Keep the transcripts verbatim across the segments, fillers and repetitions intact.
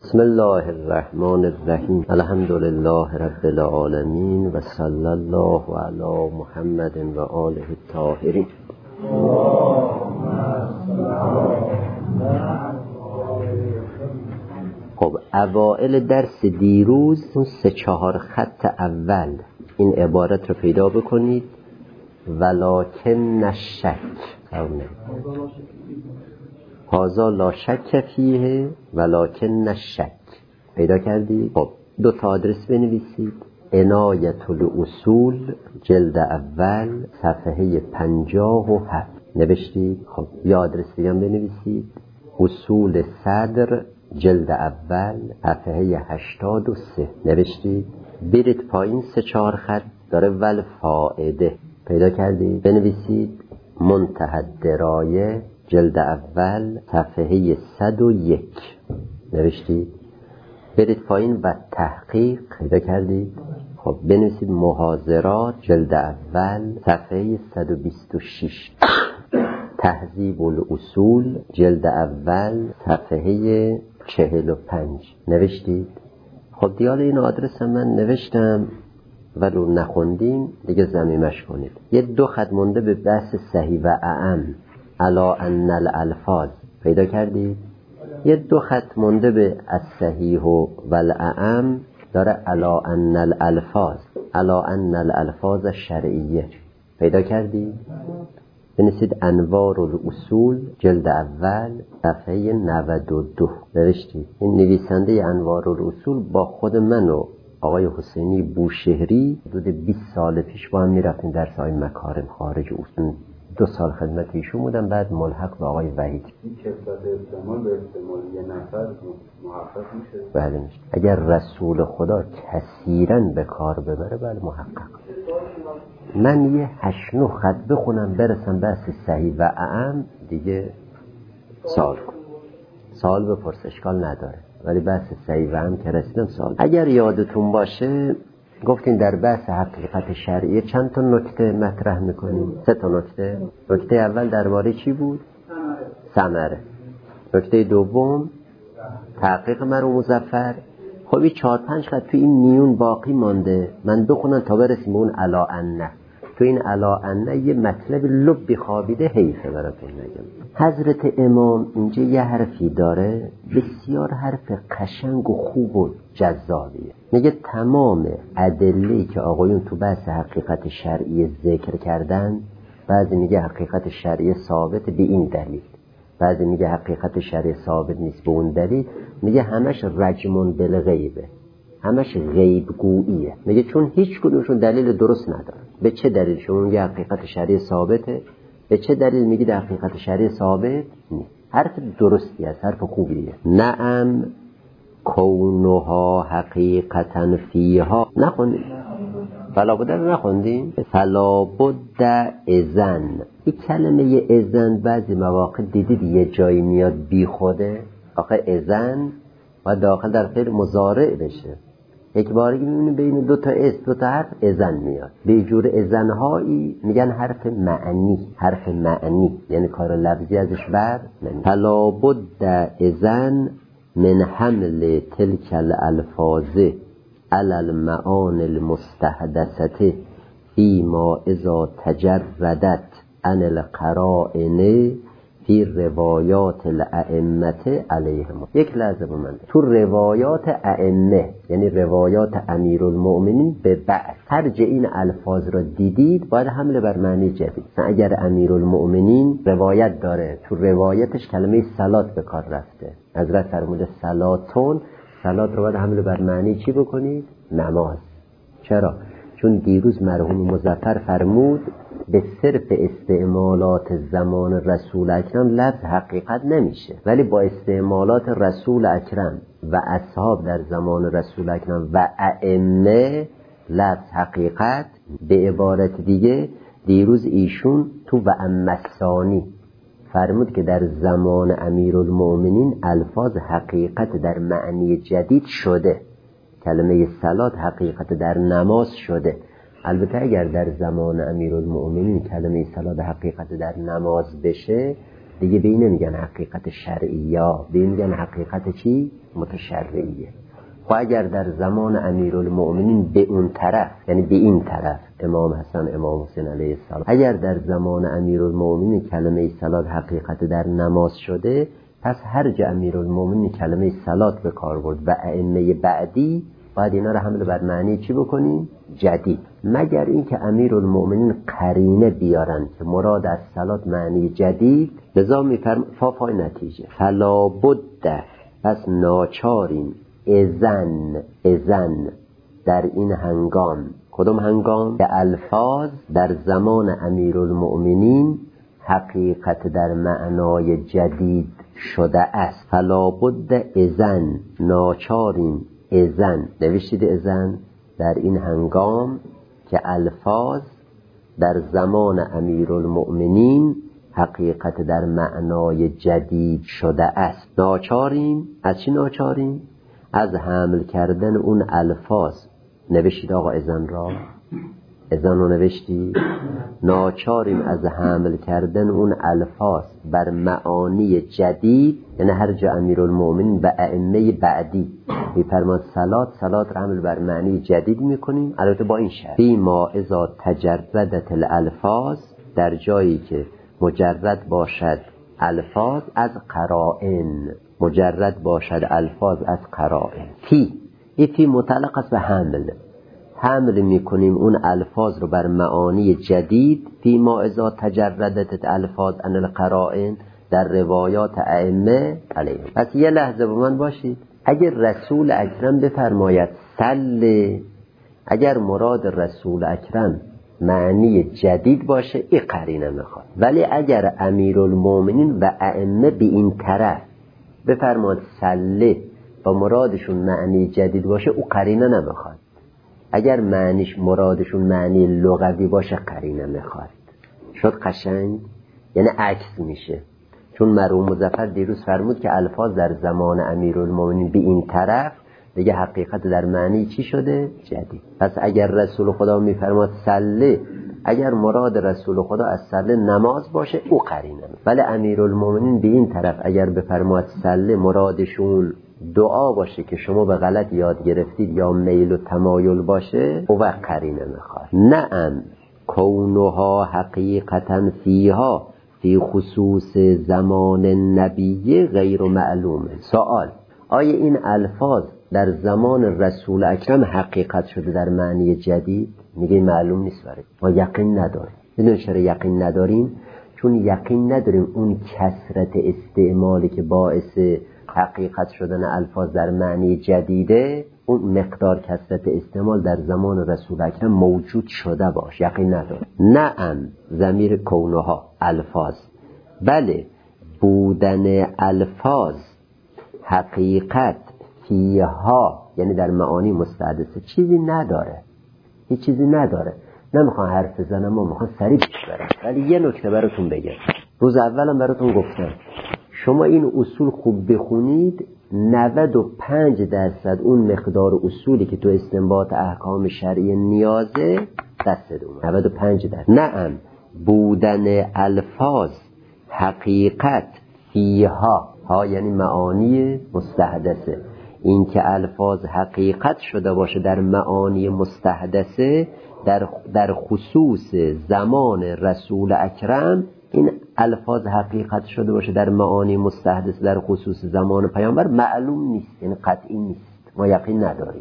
بسم الله الرحمن الرحیم. الحمد لله رب العالمین و صلی الله علی محمد و آله الطاهرین. خب اوائل درس دیروز اون سه چهار خط اول این عبارت رو پیدا بکنید، ولکن الشک هذا لا شک فیه ولکن الشک. پیدا کردید؟ خب دو تا آدرس بنویسید. عنایت الاصول جلد اول صفحه پنجاه و هفت نوشتید. خب یه آدرس دیگه هم بنویسید. اصول صدر جلد اول صفحه هشتاد و سه نوشتید. برید پایین سه چهار خط داره ول فائده. پیدا کردید؟ بنویسید منتهى الدرایه جلد اول صفحه صد و یک نوشتید. برید پایین و تحقیق. پیدا کردید؟ خب بنویسید محاضرات جلد اول صفحه صد و بیست و شش. تهذیب الاصول جلد اول صفحه چهل و پنج نوشتید. خب دیال این آدرس هم من نوشتم ولو نخوندیم دیگه ضمیمش کنید. یه دو خط مونده به بحث صحیح و اعم علا ان الالفاظ. پیدا کردید؟ یه دو خط مونده به الصحیح و الاعم داره علا ان الالفاظ علا ان الالفاظ شرعیه. پیدا کردید؟ بنویسید انوار الاصول جلد اول صفحه نود و دو نوشتید. این نویسنده انوار الاصول با خود من و آقای حسینی بوشهری حدود بیست سال پیش با هم میرفتیم درس های مکارم خارج اصول. دو سال خدمت ایشون بودم، بعد ملحق به آقای وحید. این کسرت استعمال به استعمال یه نفر محقق میشه؟ بله میشه. اگر رسول خدا کثیراً به کار ببره بله محقق. من یه هشت نه خط بخونم برسم بحث صحیح و اعم دیگه سوال کن. سوال بپرس اشکال نداره، ولی بحث صحیح و اعم که رسیدم سوال. اگر یادتون باشه گفتین در بحث حقیقت شرعی چند تا نکته مطرح میکنیم؟ سه تا نکته. نکته اول درباره چی بود؟ ثمره. نکته دوم تحقیق مرو مظفر. خب این چهار پنج خط تو این میون باقی مانده، من بخونم تا برسیم اون علا انه. تو این علا انه یه مطلب لبی خوابیده، حیفه براتون نگم. حضرت امام اینجا یه حرفی داره بسیار حرف قشنگ و خوب و جذابیه. میگه تمام ادله‌ای که آقایون تو بحث حقیقت شرعی ذکر کردن، بعضی میگه حقیقت شرعی ثابت به این دلیل، بعضی میگه حقیقت شرعی ثابت نیست به اون دلیل، میگه همش رجمون بالغیبه، همش غیب گوییه. میگه چون هیچ کدومشون دلیل درست نداره. به چه دلیل شما میگه حقیقت شرعی ثابته؟ به چه دلیل میگید حقیقت شرعی ثابت نیست؟ حرف درستی است، حرف خوبیه. نعم کونها حقیقتا فیها. نخوندیم؟ فلا بد رو نخوندیم؟ فلا بد اذن. این کلمه اذن بعضی مواقع دیدید یه جایی میاد بی خوده. آخه اذن و داخل در فعل مضارع بشه. یک بارگی میبینی بین دو تا اس دو تا حرف اذن میاد. به جور اذنهایی میگن حرف معنی. حرف معنی یعنی کار لفظی ازش بر نمیاد. فلا بد اذن من حمل تلک الالفاظ علی المعانی المستحدثه فیما اذا تجردت عن القرائن فی روایات الائمه علیهم. یک لحظه با من. تو روایات ائمه یعنی روایات امیرالمؤمنین به بعد هر جا این الفاظ را دیدید باید حمله بر معنی جدید. اگر امیرالمؤمنین روایت داره، تو روایتش کلمه صلات به کار رفته، حضرت فرموده صلاتون، صلات رو باید حمله بر معنی چی بکنید؟ نماز. چرا؟ چون دیروز مرحوم مظفر فرمود به صرف استعمالات زمان رسول اکرم لفظ حقیقت نمیشه، ولی با استعمالات رسول اکرم و اصحاب در زمان رسول اکرم و ائمه لفظ حقیقت. به عبارت دیگه دیروز ایشون تو و امثانی فرمود که در زمان امیرالمؤمنین الفاظ حقیقت در معنی جدید شده. کلمه صلات حقیقت در نماز شده. البته اگر در زمان امیرالمؤمنین کلمه صلات حقیقت در نماز بشه دیگه به این نمیگن حقیقت شرعیه، به این میگن حقیقت چی؟ متشرعیه. خب اگر در زمان امیرالمؤمنین به اون طرف، یعنی به این طرف امام حسن امام حسین علیه السلام، اگر در زمان امیرالمؤمنین کلمه صلات حقیقت در نماز شده، پس هر جا امیرالمؤمنین کلمه صلات به کار برد و ائمه بعدی باید اینا رو حمل بر معنی چی بکنیم؟ جدید. مگر اینکه امیرالمؤمنین قرینه بیارن که مراد از صلات معنی جدید، لذا میفرم فافای نتیجه فلا بد، پس ناچاریم اذن اذن در این هنگام. کدوم هنگام؟ که الفاظ در زمان امیرالمؤمنین حقیقت در معنای جدید شده است. فلا بد اذن، ناچاریم اذن، نوشتید اذن در این هنگام که الفاظ در زمان امیرالمؤمنین حقیقت در معنای جدید شده است. ناچاریم از چی ناچاریم؟ از حمل کردن اون الفاظ. نوشتید آقا اذن را؟ اذن رو نوشتی؟ ناچاریم از حمل کردن اون الفاظ بر معانی جدید، یعنی هر جا امیرالمؤمنین و ائمه بعدی میفرمان صلات، صلات را حمل بر معنی جدید میکنیم، البته با این شرط فی ما اذا تجردت الالفاظ، در جایی که مجرد باشد الفاظ از قرائن، مجرد باشد الفاظ از قرائن. فی ای فی متعلق است به حمل، حمل میکنیم اون الفاظ رو بر معانی جدید. فی ما اذا تجردت الفاظ عن القرائن، در روایات ائمه علیهم. پس یه لحظه با من باشید. اگر رسول اکرم بفرماید صل، اگر مراد رسول اکرم معنی جدید باشه این قرینه میخواد، ولی اگر امیرالمؤمنین و ائمه به این طرف بفرماید صل و مرادشون معنی جدید باشه او قرینه نمیخواد. اگر معنیش مرادشون معنی لغوی باشه قرینه میخواد. شد قشنگ؟ یعنی عکس میشه. چون مرحوم مظفر دیروز فرمود که الفاظ در زمان امیرالمؤمنین به این طرف دیگه حقیقت در معنی چی شده؟ جدید. پس اگر رسول خدا میفرماد صله، اگر مراد رسول خدا از صله نماز باشه او قرینه، ولی امیرالمؤمنین به این طرف اگر بفرماد صله مرادشون دعا باشه که شما به غلط یاد گرفتید یا میل و تمایل باشه او وقت قرینه میخواد. نعم کونها حقیقتا فیها فی خصوص زمان نبی غیر معلوم. سوال: آیا این الفاظ در زمان رسول اکرم حقیقت شده در معنی جدید؟ میگه معلوم نیست، برای ما یقین نداریم. میدونید چرا یقین نداریم؟ چون یقین نداریم اون کثرت استعمالی که باعث حقیقت شدن الفاظ در معنی جدیده، اون مقدار کثرت استعمال در زمان رسول اکرم موجود شده باش. یقین نداریم. نعم ضمیر کونها الفاظ، بله بودن الفاظ حقیقت فیها یعنی در معانی مستحدثه چیزی نداره، هیچ چیزی نداره. نمیخوام حرف بزنم، ما میخوام سریع پیش برم. ولی یه نکته براتون بگم. روز اولم براتون گفتم شما این اصول خوب بخونید، نود و پنج درصد اون مقدار اصولی که تو استنباط احکام شرعی نیازه دست دوم. نود و پنج درصد. نعم بودن الفاظ حقیقت فیها، ها یعنی معانی مستحدثه، این که الفاظ حقیقت شده باشه در معانی مستحدثه در در خصوص زمان رسول اکرم، این الفاظ حقیقت شده باشه در معانی مستحدث در خصوص زمان پیامبر معلوم نیست، یعنی قطعی نیست، ما یقین نداریم.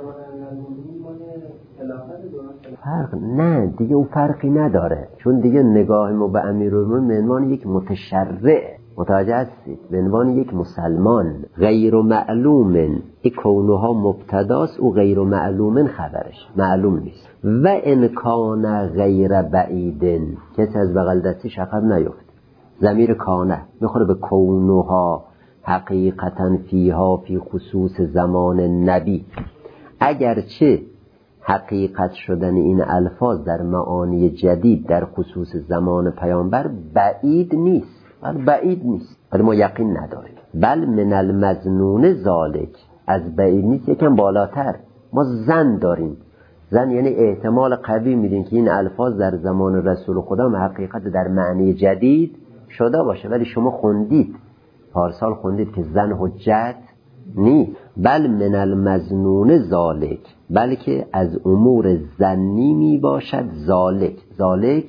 فرق نه دیگه، اون فرقی نداره، چون دیگه نگاه ما به امیرالمومنین به عنوان یک متشرع، متوجه هستید، به عنوان یک مسلمان. غیر معلوم این کونها مبتداست، او غیر معلوم خبرش معلوم نیست. و امکان غیر بعیدن، کسی از بغل دستی شقب نیفت. ضمیر کانه میخوره به کونها حقیقتا فیها فی خصوص زمان نبی. اگرچه حقیقت شدن این الفاظ در معانی جدید در خصوص زمان پیامبر بعید نیست، ولی بعید نیست، ولی ما یقین نداریم. بل من المظنون ذالک، از بعید نیست یکم بالاتر، ما ظن داریم. ظن یعنی احتمال قوی میدیم که این الفاظ در زمان رسول خدا حقیقت در معنی جدید شده باشه، ولی شما خوندید پارسال خوندید که زن حجت نیست. بل من المظنون ذالک، بلکه از امور ظنی می باشد ذالک. ذالک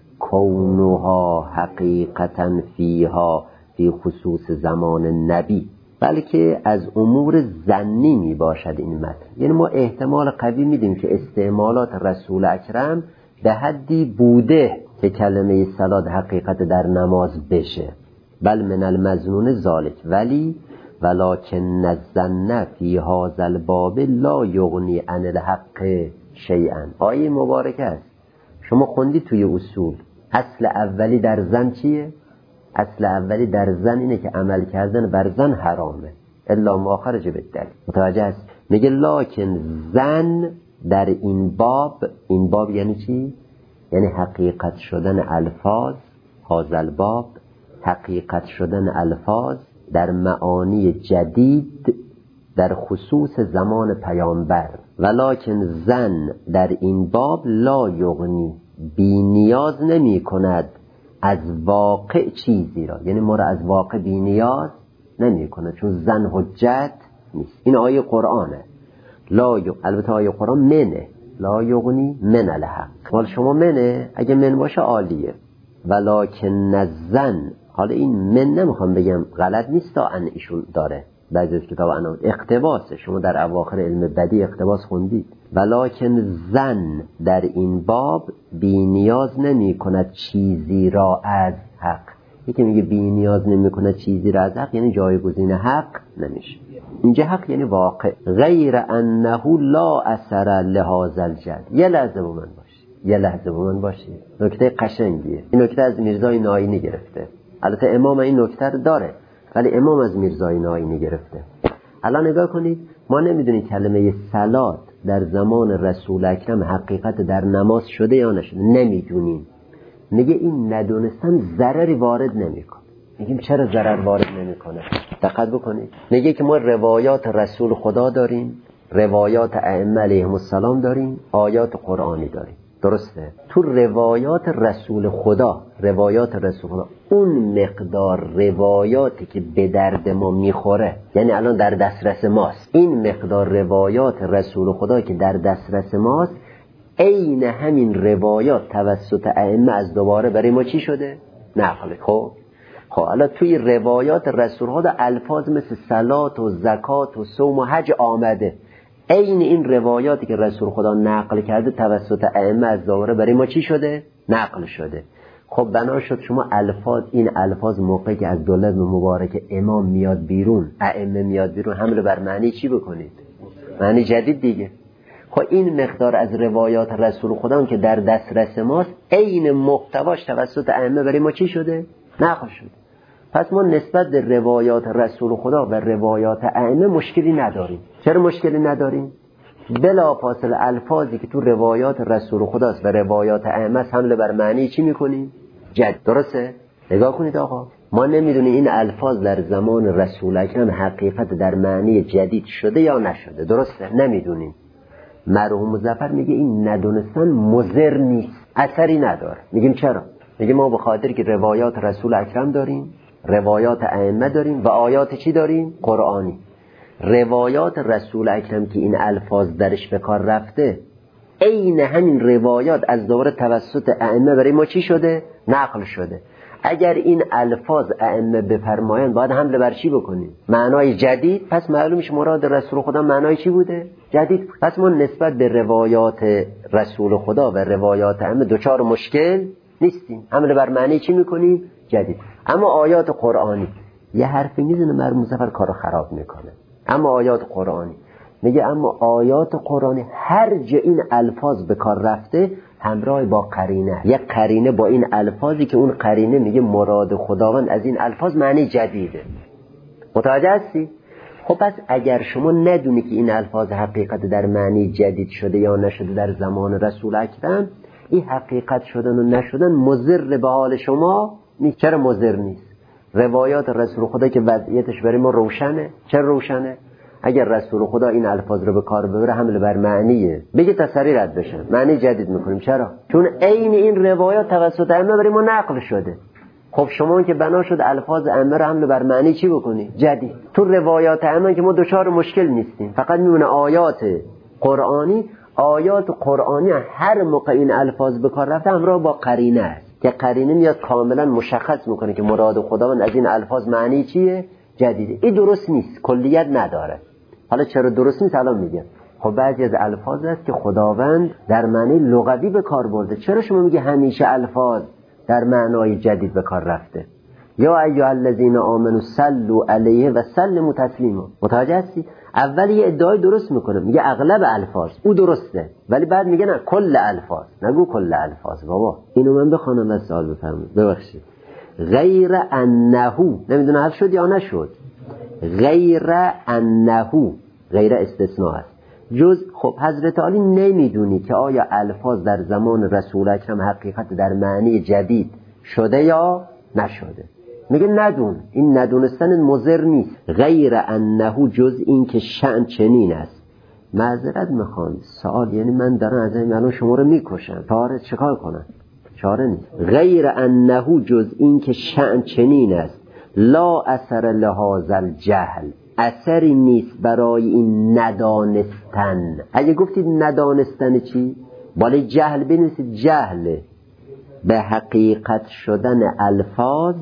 کونها حقیقتا فیها فی خصوص زمان نبی، بلکه از امور ظنی می باشد این متن. یعنی ما احتمال قوی میدیم که استعمالات رسول اکرم به حدی بوده که کلمه صلات حقیقت در نماز بشه. بل من المظنون ذالک، ولی ولکن الظن فی هذا الباب لا یغنی عن الحق شیئا. آیه مبارکه است، شما خوندی توی اصول اصل اولی در زن چیه؟ اصل اولی در زن اینه که عمل کردن بر زن حرامه الا ما خرج بالدلیل. متوجه است؟ میگه لکن زن در این باب، این باب یعنی چی؟ یعنی حقیقت شدن الفاظ، هذا الباب حقیقت شدن الفاظ در معانی جدید در خصوص زمان پیامبر. ولکن زن در این باب لا یغنی، بی نیاز نمی کند از واقع چیزی را، یعنی ما را از واقع بی نیاز نمی کند، چون زن حجت نیست. این آیه قرآنه. لا یغ... البته آیه قرآن منه، لا یغنی من الحق. حال شما منه، اگه من باشه عالیه. ولکن الزن، حالا این من نمیخوام بگم غلط نیست تا ان ایشون داره، بعضی از کتاب انا اقتباسه، شما در اواخر علم بدی اقتباس خوندید. ولکن زن در این باب بی نیاز نمی کند چیزی را از حق. یکی میگه بی نیاز نمی کند چیزی را از حق، یعنی جایگزین حق نمیشه. اینجا حق یعنی واقع. غیر انه لا اثر لهذا الجد. یه لحظه با من باشی، یه لحظه با من باشی. نکته قشنگیه. این نکته از میرزای ناینی گرفته. البته امام این نکته رو داره، ولی امام از میرزای ناینی گرفته. الان نگاه کنید، ما نمیدونیم کلمه صلات در زمان رسول اکرم حقیقت در نماز شده یا نشده، نمیدونیم. میگه این ندونستن ضرری وارد نمیکنه. میگیم چرا ضرر وارد نمیکنه؟ دقت بکنید، میگه که ما روایات رسول خدا داریم، روایات ائمه علیهم السلام داریم، آیات قرآنی داریم. درسته؟ تو روایات رسول خدا، روایات رسول خدا اون مقدار روایاتی که به درد ما میخوره، یعنی الان در دسترس ماست، این مقدار روایات رسول خدا که در دسترس ماست، عین همین روایات توسط ائمه از دوباره برای ما چی شده؟ نقل. خب خب الان توی روایات رسول خدا الفاظ مثل صلات و زکات و صوم و حج آمده، این این روایاتی که رسول خدا نقل کرده توسط ائمه از دوباره برای ما چی شده؟ نقل شده. خب بنا شد شما الفاظ، این الفاظ موقعی که از دولت مبارک امام میاد بیرون، ائمه میاد بیرون، حمله بر معنی چی بکنید؟ معنی جدید دیگه. خب این مقدار از روایات رسول خدا که در دسترس ماست، این محتواش توسط ائمه برای ما چی شده؟ نقل شده. پس ما نسبت به روایات رسول خدا و روایات ائمه مشکلی نداریم. چرا مشکلی نداریم؟ بلا فاصله الفاظی که تو روایات رسول خداست و روایات ائمه است حمله بر معنی چی میکنیم؟ جد. درسته؟ نگاه کنید آقا، ما نمیدونیم این الفاظ در زمان رسول اکرم حقیقت در معنی جدید شده یا نشده. درسته؟ نمیدونیم. مرحوم مظفر میگه این ندونستن مضر نیست، اثری نداره. میگیم چرا؟ میگه ما به خاطر که روایات رسول اکرم داریم، روایات ائمه داریم و آیات چی داریم؟ قرآنی. روایات رسول اکرم که این الفاظ درش به کار رفته، عین همین روایات از دوباره توسط ائمه برای ما چی شده؟ نقل شده. اگر این الفاظ ائمه بفرمایند باید حمله بر چی بکنیم؟ معنای جدید. پس معلومش مراد رسول خدا معنای چی بوده؟ جدید. پس ما نسبت به روایات رسول خدا و روایات ائمه دوچار مشکل نیستیم، حمله بر معنی چی میکنیم؟ جدید. اما آیات قرآنی، یه حرفی میزنه مرحوم مظفر کارو خراب میکنه. اما آیات قرآنی میگه، اما آیات قرآنی هر جا این الفاظ به کار رفته همراه با قرینه، یک قرینه با این الفاظی که اون قرینه میگه مراد خداوند از این الفاظ معنی جدیده. متوجه هستی؟ خب پس اگر شما ندونی که این الفاظ حقیقت در معنی جدید شده یا نشده در زمان رسول اکرم، این حقیقت شدن و نشدن مضر به حال شما نیست. چرا مضر نیست؟ روایات رسول خدا که وضعیتش برای ما روشنه. چرا روشنه؟ اگر رسول خدا این الفاظ رو به کار ببره حمله بر معنیه، بگه تسری رد بشن، معنی جدید میکنیم. چرا؟ چون عین این روایات توسط ائمه برای ما نقل شده. خب شما که بنا شد الفاظ ائمه رو حمل بر معنی چی بکنی؟ جدید. تو روایات ائمه که ما دچار مشکل نیستیم، فقط میمونه آیات قرآنی. آیات قرآنی هر موقع این الفاظ به کار رفته همراه با قرینه است که قرینه میاد کاملا مشخص میکنه که مراد خداوند از این الفاظ معنی چیه؟ جدیده. این درست نیست، کلیت نداره. حالا چرا درست نیست الان میگم. خب بعضی از الفاظ هست که خداوند در معنی لغوی به کار برده. چرا شما میگه همیشه الفاظ در معنای جدید به کار رفته؟ یا ایها الذین آمنوا صلوا علیه و سلموا تسلیما. متوجه هستی؟ اول یه ادعای درست میکنه، میگه اغلب الفاظ او درسته، ولی بعد میگه نه کل الفاظ. نگو کل الفاظ بابا. اینو من بخونم و سوال بفرمایید. ببخشید. غیر انه، نمیدونم حرف شد یا نشد. غیر انه، غیر استثناء است. جز خب حضرت علی نمیدونی که آیا الفاظ در زمان رسول اکرم حقیقت در معنی جدید شده یا نشده. میگه ندون، این ندونستن مضر نیست. غیر انه، جز این که شأن چنین است. معذرت میخوام سوال، یعنی من دارم از این الان شما رو میکشم، چاره چیکار کنم؟ چاره نیست. غیر انه، جز این که شأن چنین است. لا اثر لهذا الجهل، اثری نیست برای این ندانستن. اگه گفتید ندانستن چی؟ بالای جهل بنویسید جهل به حقیقت شدن الفاظ.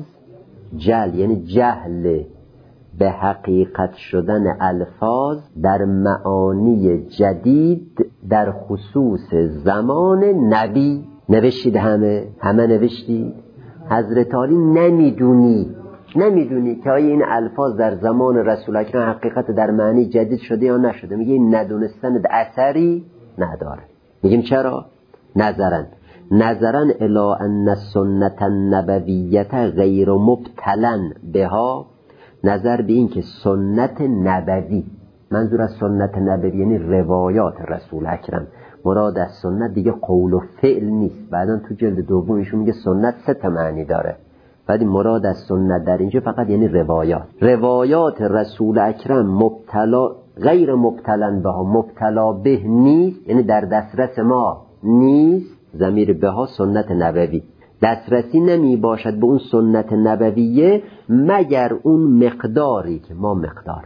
جهل یعنی جهل به حقیقت شدن الفاظ در معانی جدید در خصوص زمان نبی. نوشتید همه همه نوشتید. حضرت علی نمیدونی نمیدونی که آیا این الفاظ در زمان رسول اکرم حقیقت در معنی جدید شده یا نشده. میگه این ندونستن اثری نداره. میگیم چرا؟ نظرن نظرن الی ان السنت النبویت غیر مبتلا بها. نظر به این که سنت نبوی، منظور از سنت نبوی یعنی روایات رسول اکرم، مراد از سنت دیگه قول و فعل نیست. بعدن تو جلد دوم ایشون میگه سنت سه تا معنی داره. بعد مراد از سنت در اینجا فقط یعنی روایات. روایات رسول اکرم مبتلا غیر مبتلا بها، مبتلا به نیست، یعنی در دسترس ما نیست. ضمیر بها سنت نبوی. دسترسی نمی باشد به اون سنت نبویه مگر اون مقداری که ما مقدار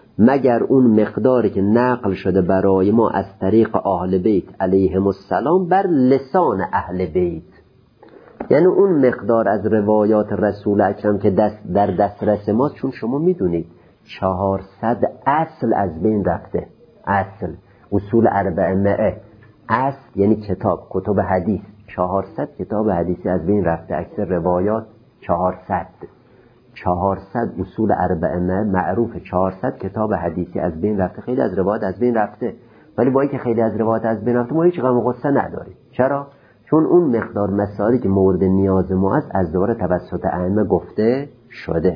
مگر اون مقداری که نقل شده برای ما از طریق اهل بیت علیهم السلام بر لسان اهل بیت. یعنی اون مقدار از روایات رسول اکرم که دست در دسترس ماست. چون شما میدونید چهارصد اصل از بین رفته. اصل اصول اربعمائه، اصل یعنی کتاب کتب حدیث، چهارصد کتاب حدیثی از بین رفته. اکثر روایات چهارصد چهارصد اصول اربعمائه معروف، چهارصد کتاب حدیثی از بین رفته. خیلی از روایات از بین رفته، ولی با اینکه خیلی از روایات از بین رفته ما هیچ غم و غصه نداریم. چرا؟ چون اون مقدار مسائلی که مورد نیاز ما است از دوباره توسط ائمه گفته شده.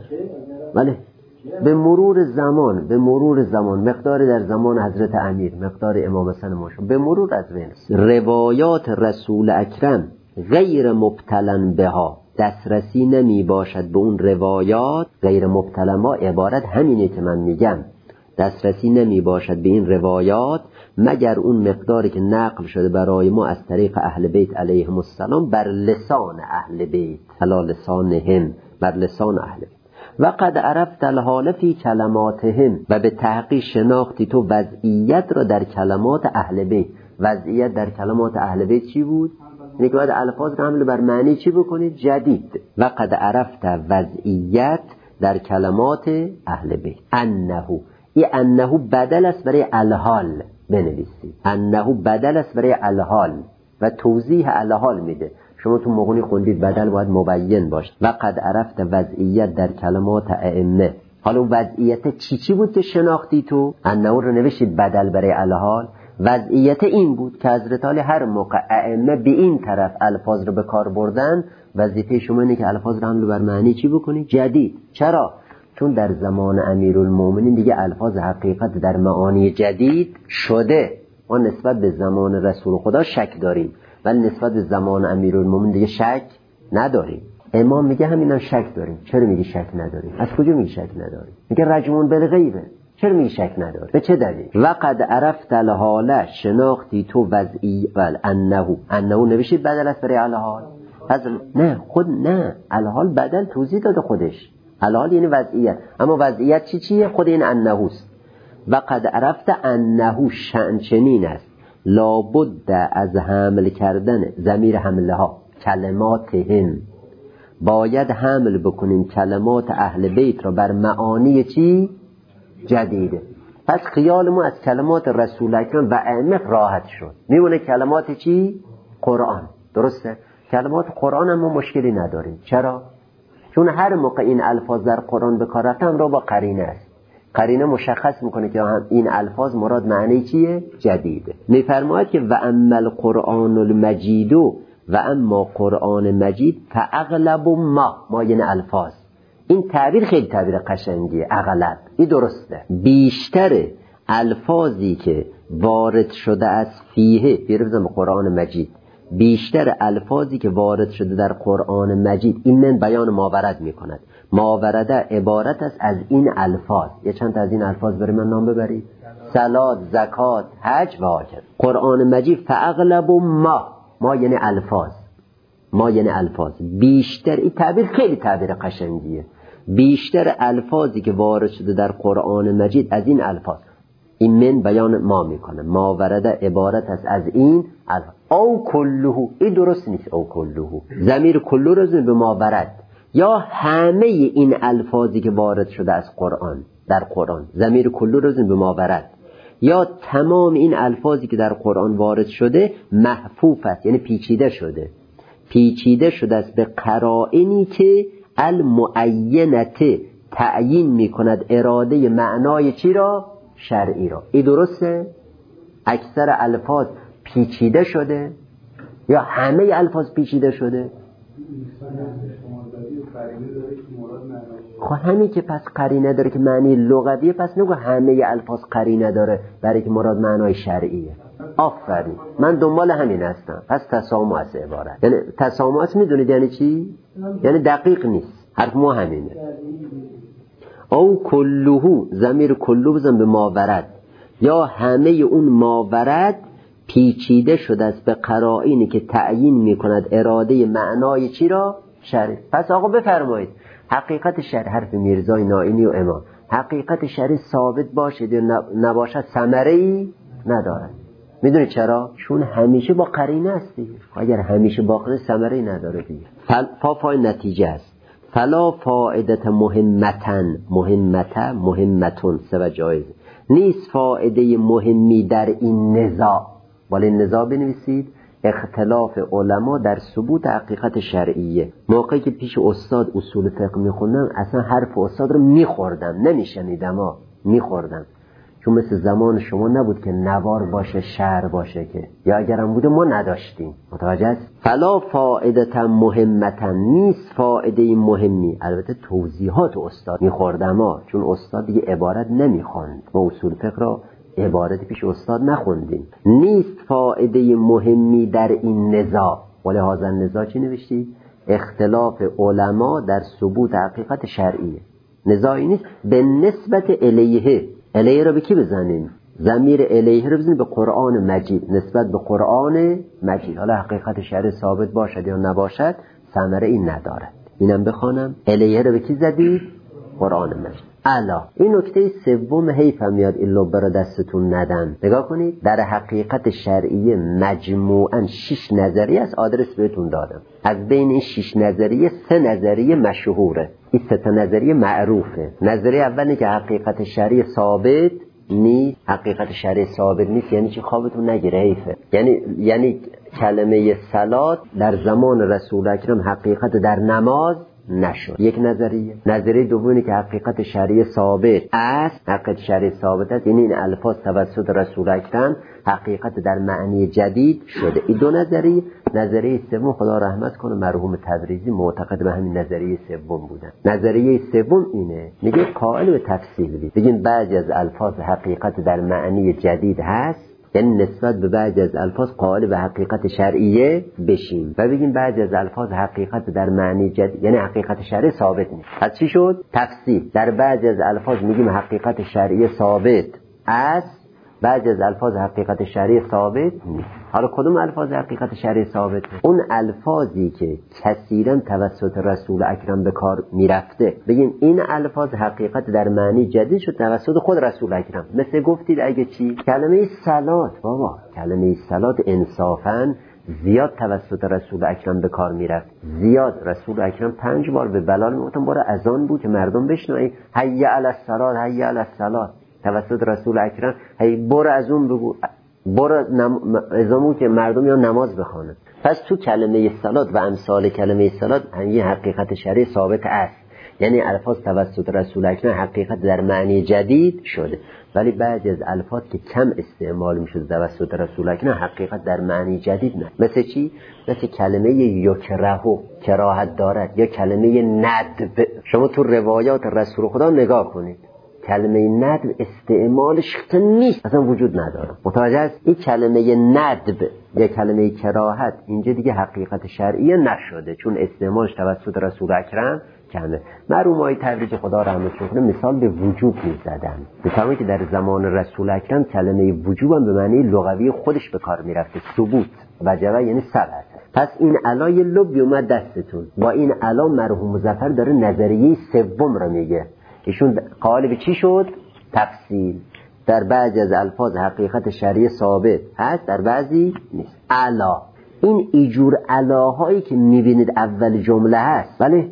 ولی به مرور زمان به مرور زمان مقداری در زمان حضرت امیر، مقدار امام حسن ماشون به مرور از بین روایات رسول اکرم غیر مبتلا بها، دسترسی نمی باشد به اون روایات. غیر مبتلا ما عبارت همینه که من میگم، دسترسی نمی باشد به این روایات مگر اون مقداری که نقل شده برای ما از طریق اهل بیت علیهم السلام بر لسان اهل بیت، علی لسانهم، بر لسان اهل بیت. و قد عرفت الحال فی کلماتهم، و به تحقیق شناختی تو وضعیت را در کلمات اهل بیت. وضعیت در کلمات اهل بیت چی بود؟ اینه که باید الفاظ را حمل بر معنی چی بکنید؟ جدید. و قد عرفت وضعیت در کلمات اهل بیت. انه، این انه بدل است برای الحال. بنویسید انه بدل است برای الحال و توضیح الحال میده. شما تو مغنی خوندید بدل باید مبین باشه. و قد عرفت وضعیت در کلمات ائمه. حالا وضعیت چی چی بود که شناختی تو؟ انه رو نوشید بدل برای الحال. وضعیت این بود که حضرت علی هر موقع ائمه به این طرف الفاظ رو به کار بردن، وظیفه شما اینه که الفاظ رو حمل بر معنی چی بکنید؟ جدید. چرا؟ چون در زمان امیرالمومنین دیگه الفاظ حقیقت در معانی جدید شده. ما نسبت به زمان رسول خدا شک داریم، ولی نسبت به زمان امیرالمومنین دیگه شک نداریم. امام میگه همینا شک داریم. چرا میگه شک نداریم؟ از کجا میگه شک نداریم؟ میگه رجمون بالغیبه. چرا میگه شک نداره؟ به چه دلیل؟ و قد عرفت الحال، شناختی تو وضعی ول انه. انه نوشید بدل است برای الحال. پس نه خود نه الحال بدل توضیح داده خودش. الحال یعنی وضعیت، اما وضعیت چی چیه؟ خود این انهوست. و قد عرفت انهو شأن چنین است لابد از حمل کردن ضمیر حمله ها کلماتهم، باید حمل بکنیم کلمات اهل بیت را بر معانی چی؟ جدیده. پس خیال ما از کلمات رسول اکرم و ائمه راحت شد، میمونه کلمات چی؟ قرآن. درسته؟ کلمات قرآن هم ما مشکلی نداریم. چرا؟ چون هر موقع این الفاظ در قرآن به کار رفته همراه با قرینه است. قرینه مشخص میکنه که هم این الفاظ مراد معنی چیه؟ جدیده. میفرماید که و اما القرآن المجید و اما قرآن مجید فاغلب ما ما یعنی الفاظ. این تعبیر خیلی تعبیر قشنگیه. اغلب این درسته. بیشتر الفاظی که وارد شده از فیه بیرزم قرآن مجید، بیشتر الفاظی که وارد شده در قرآن مجید، این من بیان ماورد میکند. ماورده عبارت است از این الفاظ. یه چند تا از این الفاظ برای من نام ببرید. صلات، زکات، حج و هاکذا. قرآن مجید فاغلب ما ما یعنی الفاظ، ما یعنی الفاظ. بیشتر، این تعبیر خیلی تعبیر قشنگیه. بیشتر الفاظی که وارد شده در قرآن مجید از این الفاظ، این من بیان ما میکنه. ماورده عبارت است از این الفاظ. او کلهو، این درست نیست. او کلهو ضمیر کلو رو به ماورد، یا همه این الفاظی که وارد شده از قرآن در قرآن، ضمیر کلو رو به ماورد، یا تمام این الفاظی که در قرآن وارد شده محفوف است، یعنی پیچیده شده. پیچیده شده است به قرائنی که المعینت تعیین میکند اراده معنای چی را؟ شرعی را. این درسته؟ اکثر الفاظ پیچیده شده یا همه الفاظ پیچیده شده؟ خب همین که پس قرینه داره که معنی لغویه، پس نگو همه الفاظ قرینه داره برای که مراد معنای شرعیه. آفرین، من دنبال همین هستم. پس تسامح است عبارت. یعنی تسامح است میدونید یعنی چی؟ یعنی دقیق نیست. حرف ما همینه. او کلهو ضمیر کلو بزن به ماورد، یا همه اون ماورد پیچیده شده است به قرائنی که تعیین میکند اراده معنای چی را؟ شرع. پس آقا بفرمایید حقیقت شرع، حرف میرزای نائینی و امام، حقیقت شرع ثابت باشد یا نباشد ثمره‌ای ندارد. میدونید چرا؟ چون همیشه با قرینه است دیگه. اگر همیشه با قرینه ثمره‌ای نداره دیگه. فا فای نتیجه است. فلا فائدت مهمتن مهمته مهمتون سو جایز، نیست فائده مهمی در این نزاع. ولی نزاع بنویسید اختلاف علما در ثبوت حقیقت شرعیه. موقعی که پیش استاد اصول فقه میخوندم اصلا حرف استاد رو میخوردم، نمیشنیدم ها، میخوردم. چون مثل زمان شما نبود که نوار باشه شعر باشه، که یا اگرم بوده ما نداشتیم. متوجه است؟ فلا فائدتا مهمتا، نیست فائده مهمی. البته توضیحات استاد میخوردم ها، چون استاد دیگه عبارت نمیخوند. ما اصول فقه را عبارت پیش استاد نخوندیم. نیست فائده مهمی در این نزاع. ولی هذا النزاع چی نوشتی؟ اختلاف علما در ثبوت حقیقت شرعیه. نزاعی نیست به نسبت الیه. الیه رو به کی بزنیم؟ ضمیر الیه رو بزنیم به قرآن مجید، نسبت به قرآن مجید. حالا حقیقت شرع ثابت باشد یا نباشد ثمره این ندارد. اینم بخوانم الیه رو به کی زدید؟ قرآن مجید. الا این نکته سوم حیفم میاد ایلو برا دستتون ندم. نگاه کنید در حقیقت شرعیه مجموعاً شش نظریه است. آدرس بهتون دادم. از بین این شش نظریه سه نظریه مشهوره. این سه تا نظریه معروفه. نظریه اولی که حقیقت شرعی ثابت نیست. حقیقت شرعی ثابت نیست یعنی چی؟ خوابتون نگیره. حیفه. یعنی یعنی کلمه صلات در زمان رسول اکرم حقیقت در نماز نشد. یک نظریه. نظریه دومی که حقیقت شرعی ثابت است، حقیقت شرعی ثابت است یعنی این الفاظ توسط رسول اکرم حقیقت در معنی جدید شده. این دو نظریه. نظریه سوم خدا رحمت کنه مرحوم تبریزی معتقد به همین نظریه سوم بودن. نظریه سوم اینه، میگه قائل به تفصیل بید. بگین بعضی از الفاظ حقیقت در معنی جدید هست، یعنی نسبت به بعضی از الفاظ قائل به حقیقت شرعیه بشیم، و بگیم بعضی از الفاظ حقیقت در معنی جدید یعنی حقیقت شرعی ثابت نیست. پس چی شد؟ تفصیل. در بعضی از الفاظ میگیم حقیقت شرعی ثابت است، بعضی از الفاظ حقیقت شرعی ثابت نیست. حالا کدوم الفاظ حقیقت شرعی ثابت؟ اون الفاظی که کثیرا توسط رسول اکرم به کار میرفته. بگیم این الفاظ حقیقت در معنی جدید شد توسط خود رسول اکرم. مثل گفتید اگه چی؟ کلمه صلات. بابا کلمه صلات انصافاً زیاد توسط رسول اکرم به کار میرفت. زیاد رسول اکرم پنج بار به بلال میگفتن برو اذان بود که مردم بشنوین حی علی الصلاه حی علی الصلاه. توسط رسول اکرم هی برو از اون بگو، برو نم... اذان که مردم یا نماز بخوانن. پس تو کلمه صلات و امثال کلمه صلات همین حقیقت شرعی ثابت است. یعنی الفاظ توسط رسول اکرم حقیقت در معنی جدید شده، ولی بعضی از الفاظ که کم استعمال میشد توسط رسول اکرم حقیقت در معنی جدید نه. مثل چی؟ مثل کلمه یکرهو، کراهت دارد، یا کلمه ندب. شما تو روایات رسول خدا نگاه کنید، کلمه ندب استعمالش نیست، اصلا وجود نداره. متوجه است؟ این کلمه ندب یا کلمه کراهت اینجا دیگه حقیقت شرعی نشده، چون استعمالش توسط رسول اکرم کمه. مرحومای تبریزی خدا رحمتشون کنه مثال به وجوب میزدن. میفهمید که در زمان رسول اکرم کلمه وجوب هم به معنی لغوی خودش به کار میرفته، ثبوت. وجبه یعنی ثبت. پس این علای لب اومد دستتون. با این علا مرحوم مظفر داره نظریه سوم رو میگه. ایشون قالب چی شد؟ تفصیل. در بعضی از الفاظ حقیقت شرعی ثابت هست، در بعضی نیست. علا، این ایجور علاهایی که میبینید اول جمله هست، بله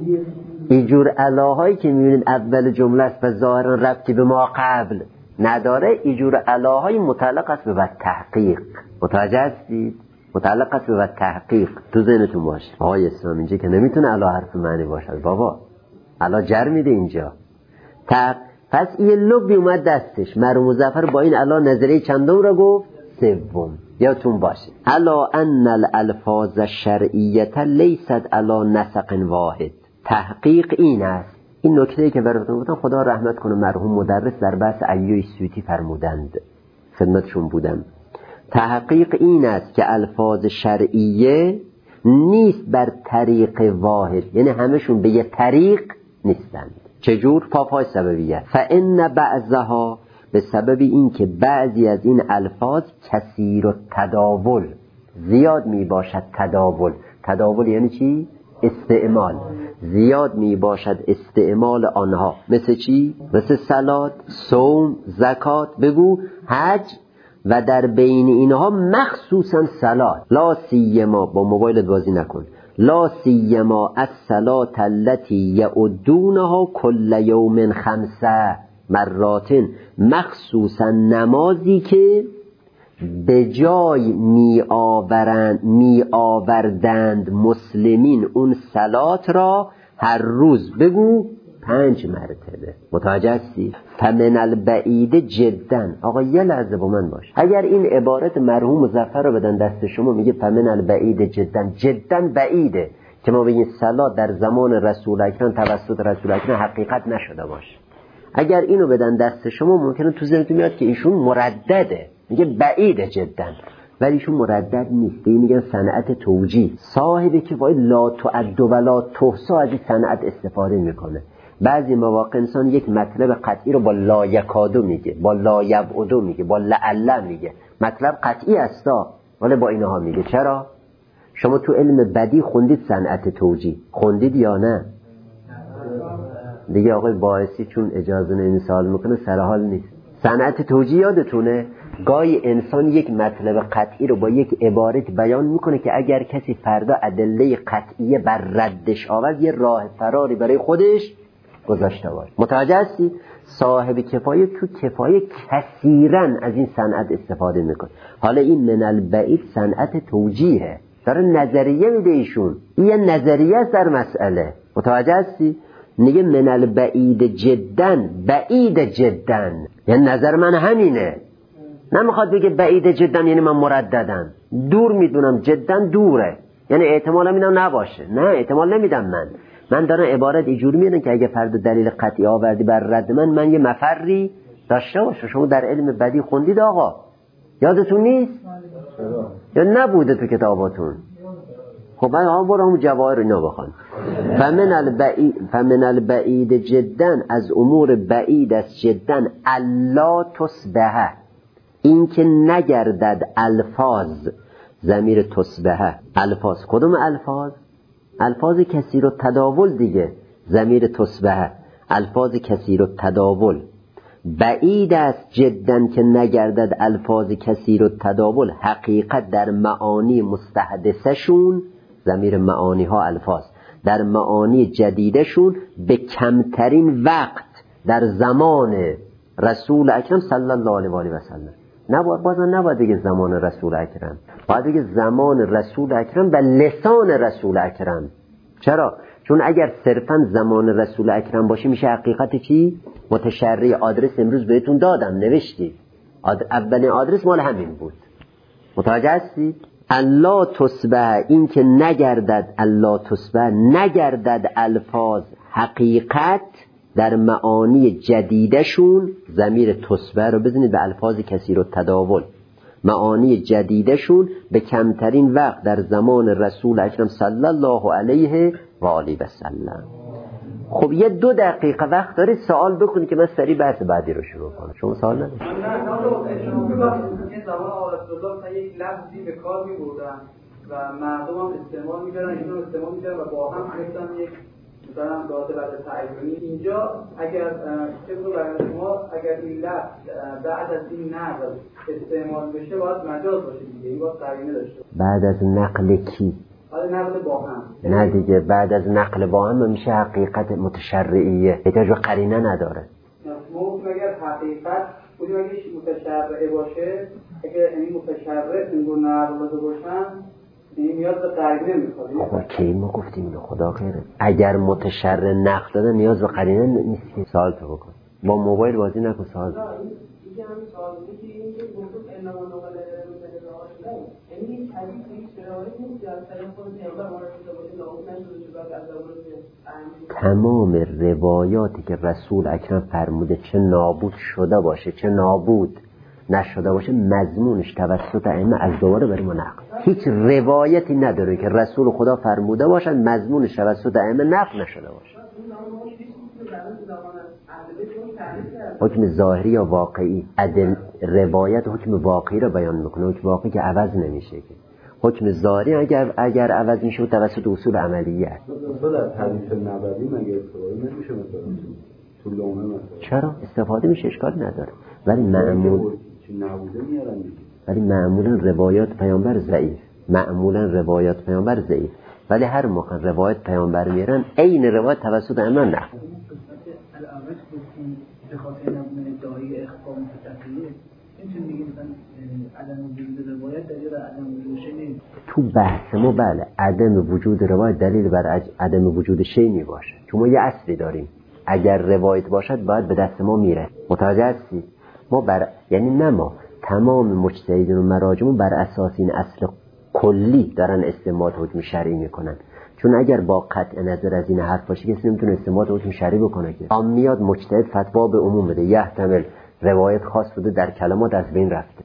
ایجور علاهایی که میبینید اول جمله است و ظاهرا ربطی به ما قبل نداره، ایجور علاهای متعلق است به تحقیق. متوجه هستید؟ متعلق است به تحقیق. تو ذهنتون باشه آقای اسلام اینجا که نمیتونه علا حرف معنی باشد بابا، علا جر میده اینجا. تق... پس این لبی اومد دستش. مرحوم مظفر با این علا نظریه چندم را گفت؟ سوم. یادتون باشه علا ان الالفاظ الشرعیه لیست علا نسق واحد. تحقیق این است. این نکته‌ای که براتون گفتم خدا رحمت کنه مرحوم مدرس در بحث ایوی سیوطی فرمودند، خدمتشون بودم. تحقیق این است که الفاظ شرعیه نیست بر طریق واحد، یعنی همشون به یه طریق نیستند. چجور؟ پاپای سببیه. فان بعضها، به سبب این که بعضی از این الفاظ کثیر و تداول، زیاد می باشد. تداول تداول یعنی چی؟ استعمال. زیاد می باشد استعمال آنها. مثل چی؟ مثل صلات، صوم، زکات، بگو حج، و در بین اینها مخصوصا صلات. لا سیما، با موبایلت بازی نکن، لا سیما الصلات التي یعدونها کل یوم خمسه مرات، مخصوصا نمازی که به جای می آورند می آوردند مسلمین اون صلات را هر روز، بگو پنج مرتبه. متوجه هستی؟ فمن البعید جدا. آقا یه لحظه با من باش. اگر این عبارت مرحوم مظفر رو بدن دست شما، میگه فمن البعید جدا، جدا بعیده که ما بگیم صلات در زمان رسول اکرم توسط رسول اکرم حقیقت نشده باشه. اگر اینو بدن دست شما ممکنه تو ذهنتون میاد که ایشون مردده، میگه بعیده جدا، ولی ایشون مردد نیست. به این میگن صنعت توجیه. صاحب کفایه لا تعد ولا تحصی از این صنعت استفاده میکنه. بعضی مواقع انسان یک مطلب قطعی رو با لا یکادو میگه، با لا یبعدو میگه، با لعل میگه. مطلب قطعی استا، ولی با اینها میگه. چرا؟ شما تو علم بدی خوندید صنعت توجیه، خوندید یا نه؟ دیگه آقای باعثی چون اجازه نمیسال میکنه سرحال نیست. صنعت توجیه یادتونه؟ گاهی انسان یک مطلب قطعی رو با یک عبارت بیان میکنه که اگر کسی فردا ادله قطعیه بر ردش آورد یه راه فراری برای خودش گذاشته باشه. متوجه هستی؟ صاحب کفایه تو کفایه کثیراً از این صنعت استفاده میکنه. حالا این من البعید صنعت توجیهه، داره نظریه میده ایشون. این یه نظریه است در مسئله. متوجه هستی؟ میگه من البعید جدا، بعید جدا، یعنی نظر من همینه. نمیخواد بگه بعید جدا یعنی من مرددم، دور میدونم، جدا دوره، یعنی احتمال میدم نباشه. نه احتمال نمیدم. من من دارم عبارت اینجوری میدم که اگه فرد دلیل قطعی آوردی بر رد من، من یه مفری داشته باشه. شما در علم بدی خوندید آقا، یادتون نیست؟ یا نبوده تو کتاباتون؟ خب من ها برو همون جواهر اینا بخوان. فمن البعید فمن البعید جدا، از امور بعید است جدا الا تصبحه، این که نگردد الفاظ ضمیر تصبحه الفاظ کدوم الفاظ؟ الفاظ کثیر التداول دیگه ضمیر تصبحه الفاظ کثیر التداول بعید است جدا که نگردد الفاظ کثیر التداول حقیقت در معانی مستحدثه شون ضمیر معانی ها الفاظ در معانی جدیدشون به کمترین وقت در زمان رسول اکرم صلی الله علیه و آله و سلم. نباید بازم نباید بگه زمان رسول اکرم، باید بگه زمان رسول اکرم و لسان رسول اکرم. چرا؟ چون اگر صرفا زمان رسول اکرم باشه میشه حقیقت چی؟ متشرع آدرس امروز بهتون دادم نوشتی آد... اولین آدرس مال همین بود. متوجه هستی؟ الله تصبح این که نگردد الله تصبح نگردد الفاظ حقیقت در معانی جدیدشون ضمیر تصبح رو بزنید به الفاظ کثیر التداول معانی جدیدشون به کمترین وقت در زمان رسول اکرم صلی الله علیه و آله و سلم. خب یه دو دقیقه وقت داره سوال بکنی که من سریع بحث بعدی رو شروع کنم. شما سوال نداری؟ نه نه یه زمان رسول الله تا یک لفظی به کار می‌بردن و مردم هم استعمال می‌کردن اینو استعمال می‌کردن و با هم گفتن یک مثلا داده بعد تعیینی اینجا اگر چه بود برای شما اگر این لفظ بعد از این نقل استعمال بشه باید مجاز باشه دیگه این باید قرینه داشته بعد از نقل کی؟ آره نقل با هم نه دیگه بعد از نقل با هم میشه حقیقت متشرعیه احتیاج به قرینه نداره. ممکن اگر حقیقت بودیم اگه متشرعه باشه اگر این متشرع این رو نقل داده باشن این نیاز به قرینه میخواد. خب کی ما گفتیم اینو خدا خیره اگر متشرع نقل داده نیاز به قرینه نیست که سوال تو بکن با موبایل بازی نکن سوال نه این همین سوال میگه این که گفتم انما نقل یعنی این حدیث هیچ روایت نیست از طریق خود پیامبر وارد شده باشه نابود نشده چه بعد از زمان تمام روایاتی که رسول اکرم فرموده چه نابود شده باشه چه نابود نشده باشه مضمونش توسط ائمه از دوباره برای ما نقل هیچ روایتی نداره که رسول خدا فرموده باشن مضمونش توسط ائمه نقل نشده باشه. حکم ظاهری یا واقعی عدل روایت حکم واقعی رو بیان میکنه حکم واقعی که عوض نمیشه که حکم ظاهری اگر اگر عوض میشه توسط اصول عملیه است. اصلا از حدیث نبوی مگه استفاده نمیشه مثلا تو لومه مثلا چرا استفاده میشه اشکال نداره ولی معمول چی نبوده میارن دیگه ولی معمولا روایات پیامبر ضعیف معمولا روایات پیامبر ضعیف ولی هر موقع روایت پیامبر میارن عین روایت توسط ائمه نه به خاطر نمونه ادعای اخفا متقیه این چون میگه مثلا عدم وجود روایت دلیل بر عدم وجود شی نیست تو بحث ما بله عدم وجود روایت دلیل بر عدم وجود شی می باشه چون ما یه اصلی داریم اگر روایت باشد باید به دست ما میره متوجه هستی ما بر یعنی نه ما تمام مجتهدین و مراجعون بر اساس این اصل کلی دارن استنباط حکم شرعی میکنن چون اگر با قطع نظر از این حرف باشه کسی نمیتونه استنباط حکم شرعی بکنه که عام میاد مجتهد فتوا به عموم بده یحتمل روایت خاص بوده در کلمات از بین رفته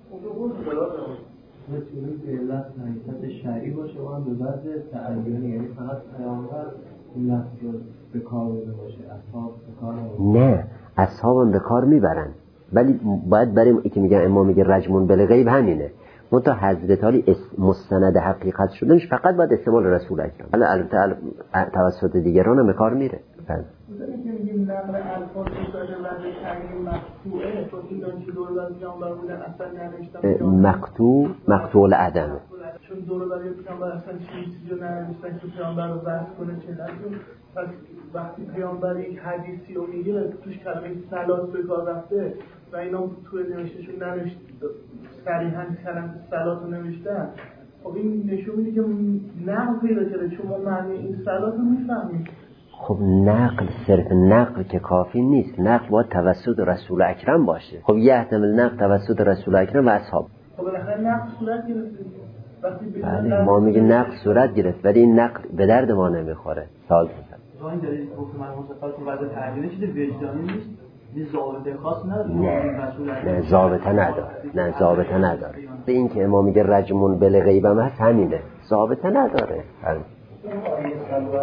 علت حقیقت شرعی باشه و هم به وضع تعیینی یعنی فقط پیامبر این لفظ به کار برده باشه اصحاب به کار نه اصحابم به کار میبرن ولی باید بریم که میگن امام میگه رجمون بالغیب همینه منتها حضرت علی مستند حقیقت شدنش فقط باید استعمال رسول اکرم حالا البته توسط دیگران هم به کار میره مثلا که میگیم نقل الفاظ شده و تعیین مقطوعه چون دون چه دور بر پیامبر بودن اصلا ننوشتن مقطوع مقطوع العدم چون دور بر پیامبر اصلا چیزی رو ننوشتن که پیامبر رو بحث کنه چه لازم پس وقتی پیامبر یک حدیثی رو میگه توش کلمه صلات به کار رفته و اینا تو نوشتهشون ننوشت صریحاً کلمه صلات رو نوشتن خب این نشون میده که نقل پیدا کرده چون ما معنی این صلات رو میفهمیم. خب نقل صرف نقل که کافی نیست نقل باید توسط رسول اکرم باشه خب یه احتمال نقل توسط رسول اکرم و اصحاب خب بالاخره نقل صورت گرفته وقتی بله ما میگیم نقل صورت گرفت ولی این نقل به درد ما نمیخوره سال بزن تو این دلیل گفت من مصطفی تو وضع تعیین چیز وجدانی نیست این ضابطه خاص نداره نه نه ضابطه نداره نه ضابطه نداره این که امام میگه رجمون بالغیب هم هست همینه ضابطه نداره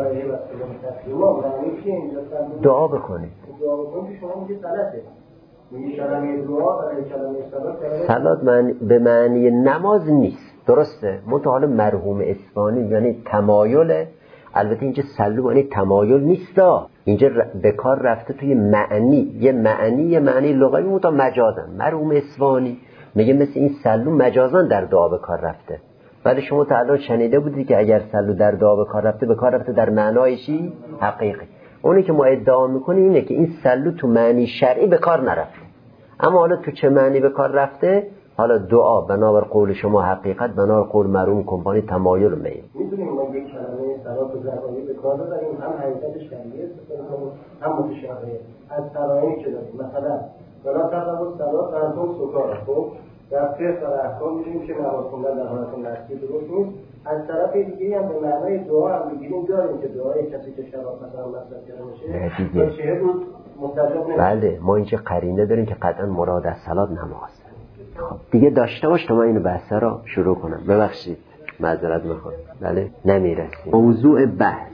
دعا بکنید دعا بکنید شما میگه غلطه میگه کلمه دعا برای کلمه صلات صلات معنی به معنی نماز نیست، درسته؟ منتها حالا مرحوم اصفهانی یعنی تمایل، البته اینجا سلو یعنی تمایل نیستا، اینجا به کار رفته توی معنی، یه معنی یه معنی لغوی منتها مجازن. مرحوم اصفهانی میگه مثل این سلو مجازن در دعا به کار رفته، ولی شما تا الان شنیده بودی که اگر سلو در دعا به کار رفته به کار رفته در معنای چی؟ حقیقی. اونی که ما ادعا میکنیم اینه که این سلو تو معنی شرعی به کار نرفته، اما حالا تو چه معنی به کار رفته؟ حالا دعا بنابر قول شما حقیقت، بنابر قول مرحوم کمپانی تمایل میل. میدونیم ما یک کلمه صلات و زبانی به کار داریم، هم حقیقتش شرعیه هم متشابه. از ترائیم که داریم مثلا ولا تقربوا الصلاه وانتم سکارا، خب در فقه و احکام می‌بینیم که نماز خوندن در حالت مستی درست نیست. از طرف دیگه هم به معنای دعا هم می‌گیریم داریم که دعای کسی که شراب مثلا مصرف کرده باشه تا چه روز مستجاب نمیشه. بله ما اینجا قرینه داریم که قطعا مراد از صلات نماز. خب دیگه داشته باش تا من اینو بحث رو شروع کنم. ببخشید معذرت میخوام. بله نمیرسیم. موضوع بحث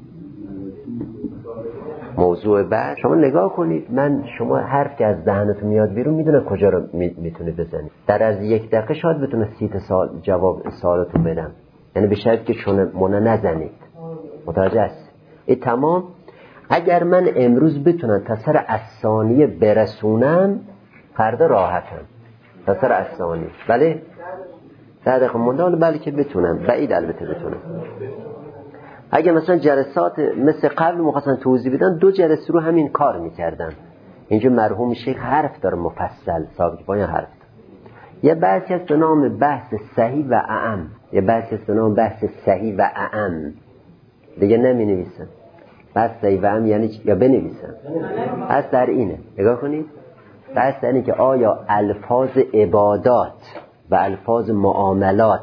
موضوع بعد شما نگاه کنید، من شما حرف که از دهنتون میاد بیرون میدونه کجا رو میتونه بزنید. در از یک دقیقه شاید بتونه سی تا سال جواب سوالتون بدم، یعنی به شرط که شما منه نزنید. متوجه است؟ این تمام. اگر من امروز بتونم تا سر الثانیه برسونم فردا راحتم، تا سر الثانیه. بله ده دقیقه مونده، بلکه بتونم، بعید البته بتونم. اگه مثلا جلسات مثل قبل مخواستن توضیح بدن دو جلسه رو همین کار میکردن. اینجا مرحوم شیخ حرف داره مفصل، ثابت پایین حرف داره. یه بحثی هست به نام بحث صحیح و اعم، یه بحثی هست به نام بحث صحیح و اعم، دیگه نمی نویسن بحث صحیح و اعم یعنی چی؟ یا بنویسن. بحث در اینه، نگاه کنید، بحث در اینه که آیا الفاظ عبادات و الفاظ معاملات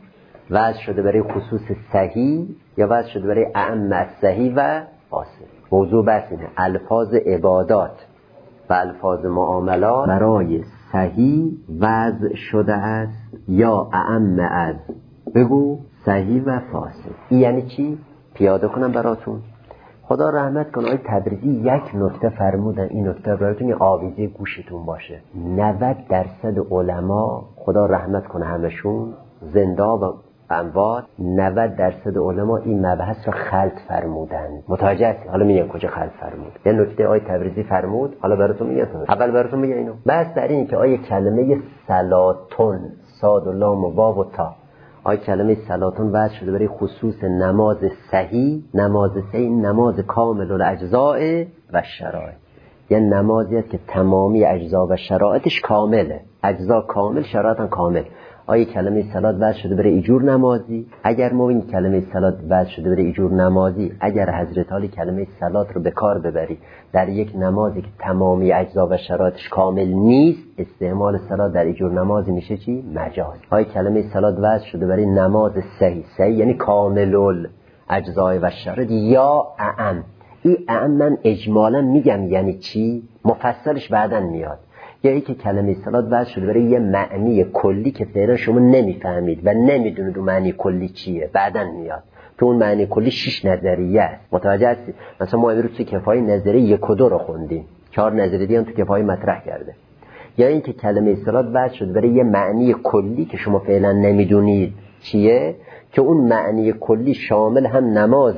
وضع شده برای خصوص صحیح یا وضع شده برای اعم صحیح و فاسد. موضوع بحث اینه الفاظ عبادات و الفاظ معاملات برای صحیح وضع شده است یا اعم از بگو صحیح و فاسد. این یعنی چی؟ پیاده کنم براتون. خدا رحمت کنه آقای تبریزی یک نکته فرمودن، این نکته براتون یه آویزه گوشتون باشه. نود درصد علما خدا رحمت کنه همشون زنده و اموات، نود درصد علما این مبحث رو خلط فرمودن. متوجه هستی؟ حالا میگم کجا خلط فرمود. یه نکته آقای تبریزی فرمود، حالا براتون میگم. اول براتون میگم اینو. بحث در این که آیه کلمه صلاتون، صاد و لام و واو و تا، آیه کلمه صلاتون وضع شده برای خصوص نماز صحیح. نماز صحیح نماز کامل الاجزاء و شرایط، یه نمازی است که تمامی اجزا و شرایطش کامله. اجزا کامل، شرایط هم کامل. آیه کلمه صلات وضع شده برای ایجور نمازی. اگر ما این کلمه صلات وضع شده برای ایجور نمازی، اگر حضرت علی کلمه صلات رو به کار ببری در یک نمازی که تمامی اجزا و شرایطش کامل نیست، استعمال صلات در ایجور نمازی میشه چی؟ مجاز. آیه کلمه صلات وضع شده برای نماز صحیح. صحیح یعنی کامل اجزا و شرایط یا اعم. این اعم من اجمالا میگم یعنی چی، مفصلش بعداً میاد. یا ای که کلمه صلات وضع شده برای یه معنی کلی که فعلا شما نمیفهمید و نمیدونید اون معنی کلی چیه، بعداً میاد. تو اون معنی کلی شش نظریه است. متوجه هستی؟ مثلا ما امروز تو کفایه نظریه یک و دو رو خوندیم، چهار نظریه دیگه هم تو کفایه مطرح کرده. یا این که کلمه صلات وضع شده برای یه معنی کلی که شما فعلا نمیدونید چیه، که اون معنی کلی شامل هم نماز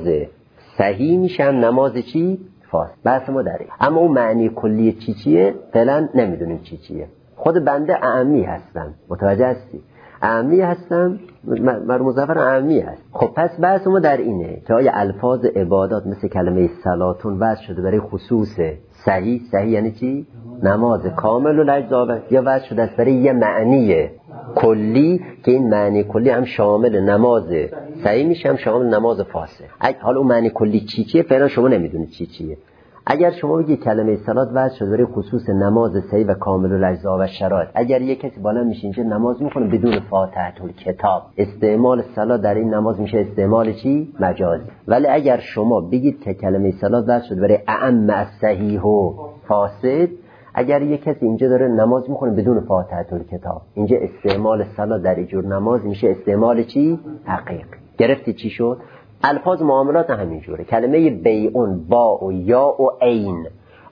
صحیح میشه هم نماز چی؟ فاسد. بحث ما در این. اما اون معنی کلی چی چیه فعلا نمیدونیم چی چیه. خود بنده اعمی هستم، متوجه هستی؟ اعمی هستم، مرحوم مظفر اعمی هست. خب پس بحث ما در اینه که آیا الفاظ عبادات مثل کلمه صلاتون وضع شده برای خصوص صحیح. صحیح یعنی چی؟ نماز کامل و الاجزا، یا وضع شده است برای یه معنی کلی که این معنی کلی هم شامل نماز صحیح میشه هم شامل نماز فاسد. حالا اون معنی کلی چی چیه فعلا شما نمیدونید چی چیه. اگر شما بگید کلمه صلات وضع شده برای خصوص نماز صحیح و کامل الاجزا و شرایط، اگر یک کسی بالا میشه اینجا نماز میکنه بدون فاتحه الکتاب، استعمال صلات در این نماز میشه استعمال چی؟ مجازی. ولی اگر شما بگید که کلمه صلات وضع شده برای اعم الصحیح و فاسد، اگر یک کسی اینجا داره نماز میخونه بدون فاتحه الکتاب، اینجا استعمال صلات در ایجور نماز میشه استعمال چی؟ حقیقی. گرفتی چی شد؟ الفاظ معاملات همین جوره. کلمه بیعون با و یا و عین،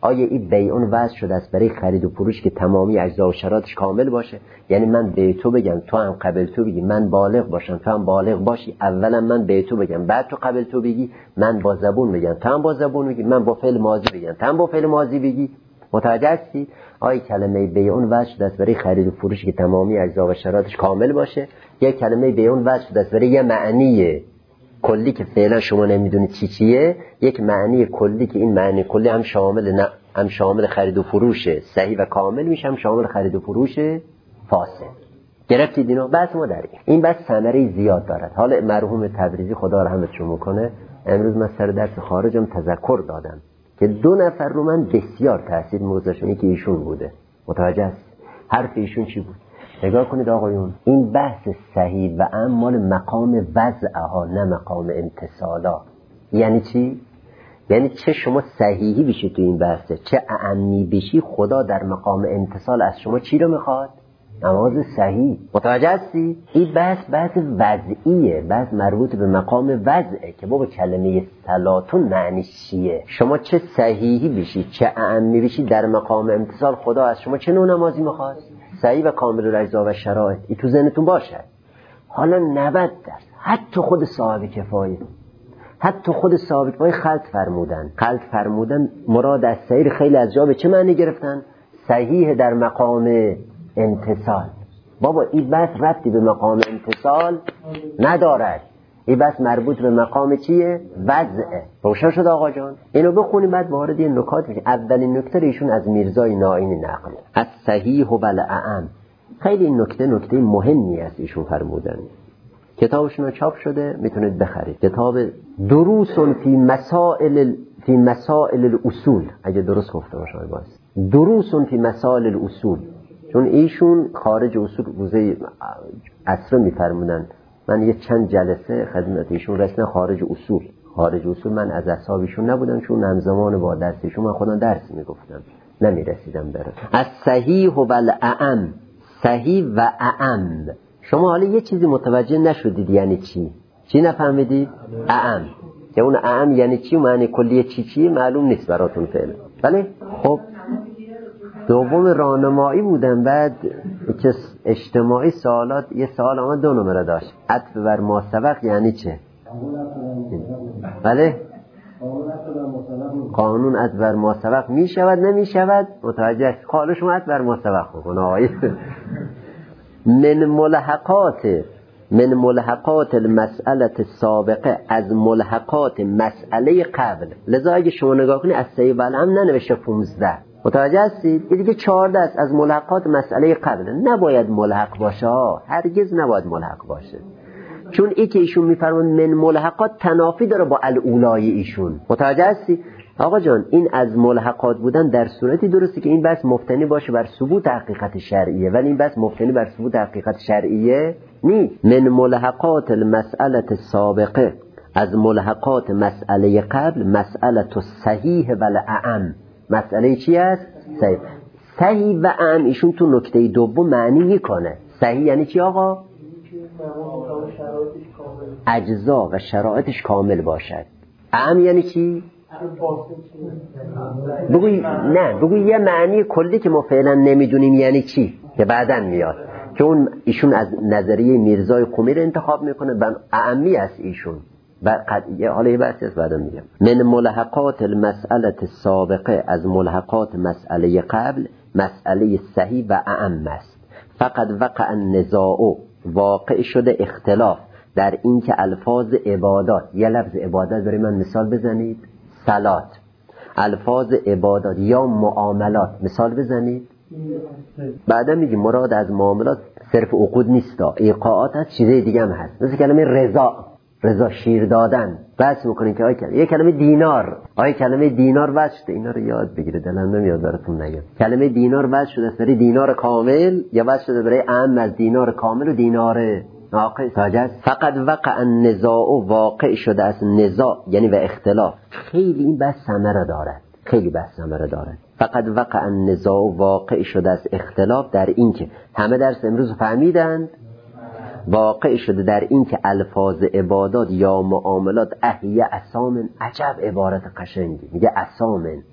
آیا این بیعون وضع شده است برای خرید و فروش که تمامی اجزا و شرایطش کامل باشه؟ یعنی من به تو بگم تو هم قبل تو بگی، من بالغ باشم تو هم بالغ باشی، اولا من به تو بگم بعد تو قبل تو بگی، من با زبون بگم تو هم با زبون بگی، من با فعل ماضی بگم تو هم با فعل ماضی بگی. متوجه هستی؟ آیا کلمه بیعون وضع شده است برای خرید و فروش که تمامی اجزا و شرایطش کامل باشه، یا کلمه بیعون وضع شده است برای یه معنی کلی که فعلا شما نمیدونید چی چیه، یک معنی کلی که این معنی کلی هم شامل نه هم شامل خرید و فروش صحیح و کامل میشه، هم شامل خرید و فروش فاسد. گرفتید اینو؟ بس ما در این این بس ثمره زیاد دارد. حالا مرحوم تبریزی خدا رحمتشون کنه امروز من سر درس خارجم تذکر دادم که دو نفر رو من بسیار تاثیر گذاشتن، یکی ایشون بوده. متوجه است؟ حرف ایشون چی بود؟ نگاه کنید آقایون، این بحث صحیح و ام مال مقام وضعها نه مقام امتصالا. یعنی چی؟ یعنی چه شما صحیحی بشی تو این بحثه چه اعمی بشی، خدا در مقام امتصال از شما چی رو میخواد؟ نماز صحیح. متوجه هستی؟ این بحث بحث وضعیه، بحث مربوط به مقام وضعه که بابا کلمه صلاتون معنی چیه. شما چه صحیحی بشی چه اعمی بشی در مقام امتصال خدا از شما چه نوع نمازی میخواد؟ صحیح و کامل الاجزا و شرایط. این تو ذهنتون باشه. حالا نود درصد حتی خود صاحب کفایه حتی خود صاحب کفایه خلط فرمودن خلط فرمودن مراد از صحیح خیلی از جا به چه معنی گرفتن؟ صحیح در مقام امتصال. بابا این بس ربطی به مقام امتصال ندارد، این بس مربوط به مقام چیه؟ وضعه. روشن شد آقا جان؟ اینو بخونیم بعد وارد این نکات میشه. اولین نکته ایشون از میرزای نائینی نقل از صحیح و بلعم. خیلی این نکته نکته مهمی است ایشون فرمودن. کتابشون چاپ شده میتونید بخرید. کتاب دروس فی مسائل فی مسائل الاصول، اگه درست گفته باشم باز دروس فی مسائل الاصول، چون ایشون خارج اصول روزه عصر میفرمودن. من یه چند جلسه خدمت ایشون رسیدم خارج اصول. خارج اصول من از اصحابشون نبودم چون همزمان با درسشون من خودم درس میگفتم نمیرسیدم برم. از صحیح و الاعم، صحیح و اعم. شما حالا یه چیزی متوجه نشدید یعنی چی؟ چی نفهمیدید؟ اعم. که اون اعم یعنی چی؟ معنی کلیه چی چی معلوم نیست براتون فعلا. بله؟ خب دوم راهنمایی بودن. بعد که اجتماعی سوالات یه سوال آمد دو نمره داشت. عطف بر ما سبق یعنی چه؟ بله؟ قانون عطف بر ما سبق می شود نمی شود؟ متوجه است. حالا شما عطف بر ما سبق بکن آقای من ملحقات من ملحقات المسئله السابقه، از ملحقات مسئله قبل. لذا اگه شما نگاه کنید از صحیح و العم ننوشته پونزده. متوجه هستید؟ این دیگه چهارده است از ملحقات مسئله قبل. نباید ملحق باشه ها، هرگز نباید ملحق باشه، چون این که ایشون میفرمان من ملحقات تنافی داره با الاولای ایشون. متوجه هستی؟ آقا جان این از ملحقات بودن در صورتی درسته که این بس مفتنی باشه بر ثبوت حقیقت شرعیه، ولی این بس مفتنی بر ثبوت حقیقت شرعیه نیست. من ملحقات المسئله السابقه، از ملحقات مسئله قبل مسئله صحیح و الاعم. مسئله چی است؟ صحیح. صحیح و اعم ایشون تو نکته دوم معنی میکنه. صحیح یعنی چی آقا؟ اجزا و شرایطش کامل باشد. اعم یعنی چی؟ بگوی نه بگوی یه معنی کلی که ما فعلا نمیدونیم یعنی چی که بعدن میاد، که اون ایشون از نظریه میرزای قمی رو انتخاب میکنه. بن اعمی است ایشون. حالا یه بحثی است بعدا میگم. من ملحقات المسئله السابقه، از ملحقات مسئله قبل مسئله صحیح و اعم است. فقط وقع النزاع، واقع شده اختلاف در این که الفاظ عبادات، یه لفظ عبادت برای من مثال بزنید. صلات، الفاظ عبادات یا معاملات مثال بزنید. بعدا میگیم مراد از معاملات صرف عقود نیستا، ایقاعات هست، چیزای دیگه هم هست. مثل کلمه رضا، رضا شیر دادن. بحث میکنین که آی کلمه یه کلمه دینار، آی کلمه دینار وضع شده. اینا رو یاد بگیره، دلم نمیاد براتون نگم. کلمه دینار وضع شده برای دینار کامل یا وضع شده برای اعم از دینار کامل و دینار ناقص. فقط وقع النزاع، واقع شده از نزاع یعنی و اختلاف. خیلی این بحث ثمره دارد، خیلی بحث ثمره دارد. فقط وقع النزاع، واقع شده از اختلاف در این که همه درس امروز فهمیدند، واقع شده در این که الفاظ عبادات یا معاملات احیه اسامن. عجب عبارت قشنگی میگه اسامن.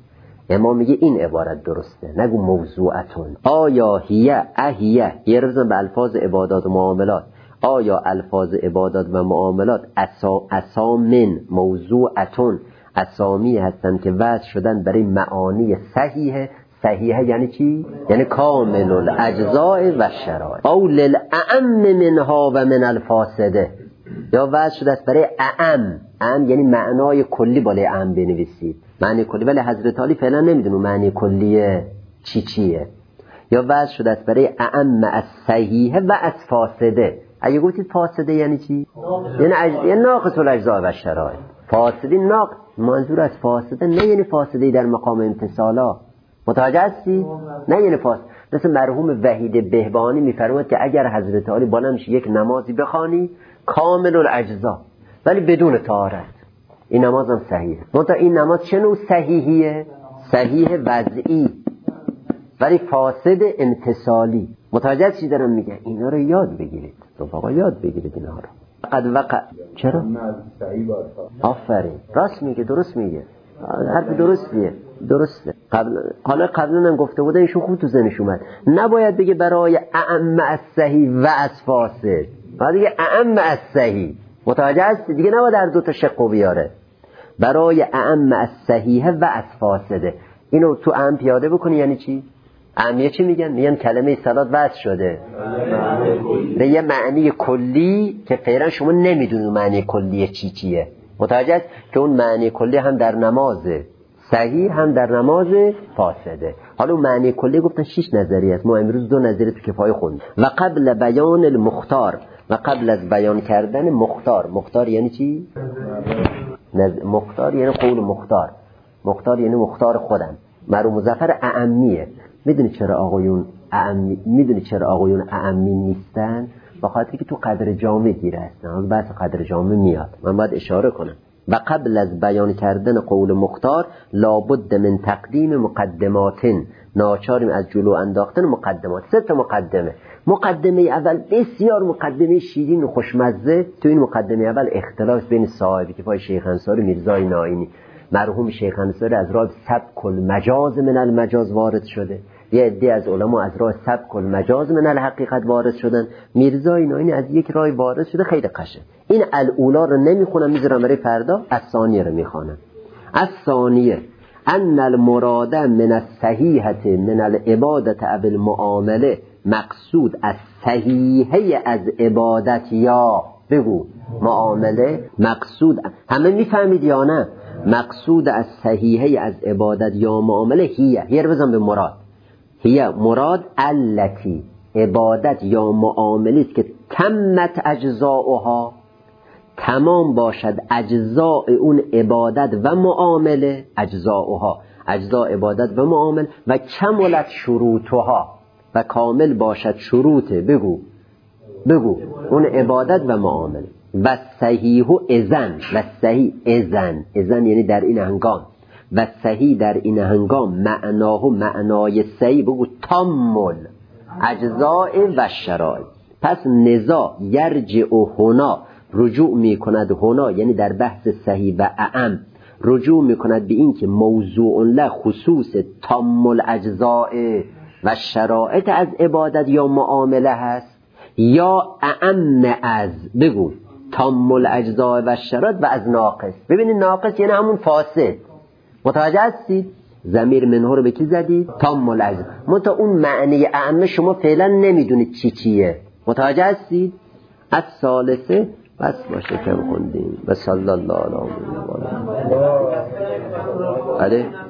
امام میگه این عبارت درسته، نگو موضوعتون. آیا هیه اهیه یه رزن به الفاظ عبادات و معاملات، آیا الفاظ عبادات و معاملات اسا اسامن موضوعتون اسامی هستن که وضع شدن برای معانی صحیحه. صحیحه یعنی چی؟ یعنی کامل الاجزاء و شرایط. او للأعم منها و من الفاسده، یا وضع شده است برای اعم. اعم یعنی معنای کلی بالای اعم بنویسید، معنی کلی، ولی حضرت علی فعلا نمیدونه معنی کلیه چی چیه. یا وضع شده است برای اعم از صحیحه و از فاسده. اگه گفتید فاسده یعنی چی؟ یعنی اج... یعنی ناقص الاجزاء و شرایط. فاسدی ناقص، منظور از فاسده نه یعنی فاسده در مقام امتصالا، متوجه هستی؟ نه یعنی فاسد. مثل مرحوم وحید بهبانی میفرماید که اگر حضرت علی بالا میشه یک نمازی بخوانی کامل الاجزاء ولی بدون طهارت، این نماز هم صحیحه. منتها این نماز چه نوع صحیحیه؟ صحیح وضعی ولی فاسد امتصالی. متوجه چی دارم میگه؟ اینا رو یاد بگیرید، رفقا یاد بگیرید اینا رو. قد وقع چرا؟ آفرین، راست میگه، درست میگه، حرف درستیه، درسته. قبل حالا قبلا هم گفته بوده، ایشون خوب تو ذهنش اومد. نباید بگه برای اعم از صحیح و از فاسد، باید بگه اعم از صحیح. متوجه هستی دیگه؟ نباید در دو تا شقو بیاره. برای اعم از صحیح و از فاسده، اینو تو اعم پیاده بکنی. یعنی چی؟ اعمیه چی میگن؟ میگن کلمه صلات وضع شده به یه معنی کلی که فعلا شما نمیدونی معنی کلیه چی چیه. متوجه است که اون معنی کلی هم در نماز صحیح هم در نماز فاسده. حالا اون معنی کلی گفتن شش نظریه است، ما امروز دو نظریه تو کفایه خوندیم. و قبل بیان المختار، و قبل از بیان کردن مختار. مختار یعنی چی؟ نز... مختار یعنی قول مختار. مختار یعنی مختار خودم. مرحوم مظفر اعمیه. میدونی چرا آقایون اعمی میدونی چرا آقایون اعمی نیستن؟ به خاطر که تو قدر جامع گیره هستن. حالا بحث قدر جامع میاد، من باید اشاره کنم. و قبل از بیان کردن قول مختار لابد من تقدیم مقدماتن، ناچاریم از جلو انداختن مقدمات. سه تا مقدمه. مقدمه اول بسیار مقدمه شیرین و خوشمزه. تو این مقدمه اول اختلاف بین صاحب کفایه شیخ انصاری میرزای ناینی. مرحوم شیخ انصاری از راه سبک المجاز من المجاز وارد شده، یه عده از علما از راه سبک المجاز من الحقیقت وارد شدن. میرزای ناینی از یک راه وارد شده خیلی قشنگ. این الاولا رو نمیخونم، میذارم برای فردا. از ثانیه رو میخوانم. از ثانیه ان المراد من الصحیحه من العبادت او المعامله، مقصود از صحیحه از عبادت یا بگو معامله. مقصود همه میفهمید یا نه؟ مقصود از صحیحه از عبادت یا معامله هیه، هیه رو بزن به مراد. هیه مراد التی، عبادت یا معامله است که تمت اجزاؤها، تمام باشد اجزاء اون عبادت و معامله. اجزاؤها اجزاء عبادت و معامله. و کملت شروطها، و کامل باشد شروط بگو بگو اون عبادت و معامله. و صحیح و اذن، و صحیح اذن، اذن یعنی در این هنگام. و صحیح در این هنگام معناه معنای صحیح بگو تامل اجزاء و شرایط. پس نزاع یرجع هنا، رجوع می کند هنا یعنی در بحث صحیح و اعم رجوع می کند به این که موضوع له خصوص تامل اجزاء و شرایط از عبادت یا معامله هست، یا اعم از بگو تامل اجزاء و شرایط و از ناقص. ببینید ناقص یعنی همون فاسد. متوجه هستید؟ ضمیر منه رو به کی زدید؟ تامل اجزاء. منتها اون معنی اعم شما فعلا نمیدونید چی چیه. متوجه هستید؟ از ثالثه بس باشه کم خوندیم. و صلی الله علیه و آله.